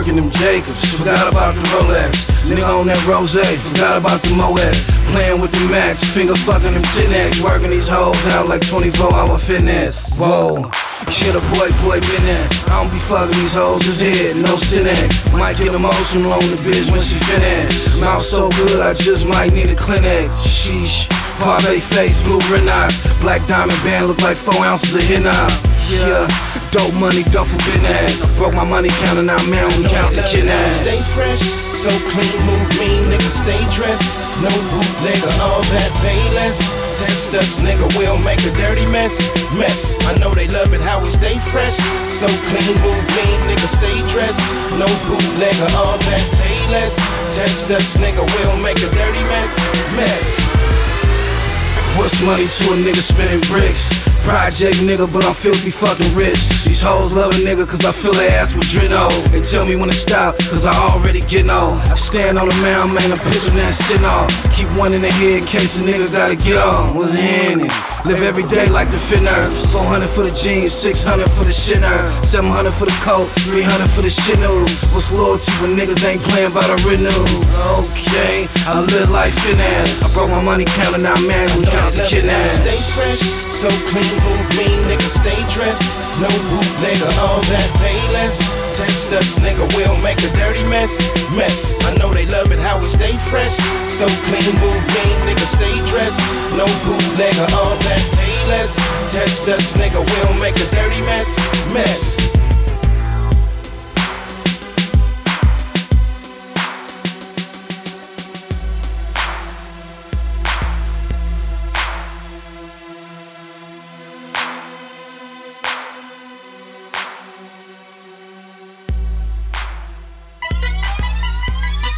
rockin' them Jacobs, forgot about the Rolex. Nigga on that Rose, forgot about the Moet. Playing with the Max, finger fucking them 10X. Working these hoes out like 24-hour fitness. Whoa, shit a boy business. I don't be fucking these hoes, just head, no Cinex. Might get emotional on the bitch when she finish. Mouth so good, I just might need a clinic. Sheesh, Parve face, blue Renaissance. Black diamond band look like 4 ounces of henna. Yeah, dope money, dope for business. Broke my money counting out, man, we count the kidnaps. Stay fresh, so clean, move mean, nigga, stay dressed. No bootlegger, all that pay less. Test us, nigga, we'll make a dirty mess. I know they love it how we stay fresh. So clean, move mean, nigga, stay dressed. No bootlegger, all that pay less. Test us, nigga, we'll make a dirty mess. What's money to a nigga spinning bricks? Project nigga, but I'm filthy fucking rich. These hoes love a nigga cause I fill their ass with Drino. They tell me when to stop cause I already get old. I stand on the mound, man, I'm pissing that shit off. Keep one in the head in case a nigga gotta get on. What's in it? Live every day like the Finners. 400 for the jeans, 600 for the shinner, 700 for the coat, 300 for the shit new. What's loyalty when niggas ain't playing by the renew? Okay, I live like finesse. I broke my money counting out, man, we count the kidnaps. Stay fresh, so clean, move mean, nigga, stay dressed. No bootlegger, all that pay less. Text us, nigga, we'll make a dirty mess. I know they love it how we stay fresh. So clean, move mean, nigga, stay dressed. No bootlegger, all that pay less. Text us, nigga, we'll make a dirty mess.